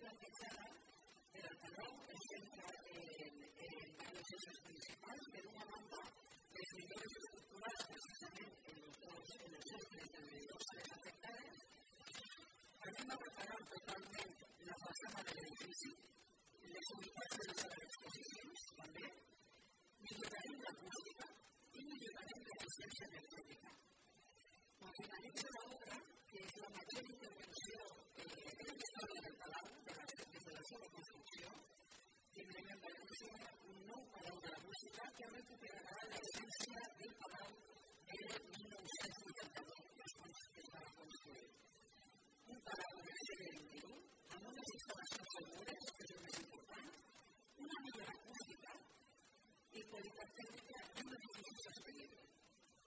plantejada per al Palau es centra en varios eixos principals. Per una banda, les millores estructurals precisament en els centres de les àrees afectades. Anem a reparar totalment la façana de l'edifici, les unitats de les sales d'exposicions, també. Millorarem l'acústica i millorarem l'eficiència energètica. Quan finalitza l'obra, que és la major intervenció de la història del Palau, des de la seva construcció, tindrem en València un nou Palau de la Música que recuperarà l'essència del Palau de 1982, que es va construir. Un Palau del segle XXI, amb unes instal·lacions segures, que és el més important, una millor acústica i qualitat tècnica